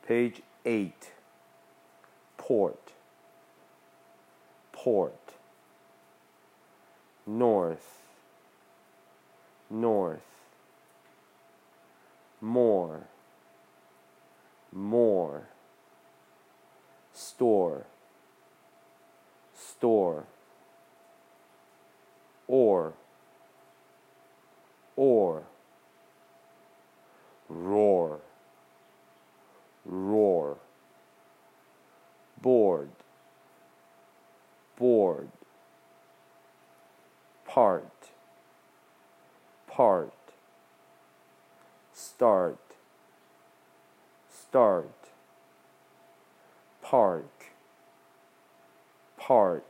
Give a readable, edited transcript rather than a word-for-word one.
Page 8. Port, port. North, north. More, more. Store, store. Or, roar, roar. Board, board. Part, part. Start, start. Park, park.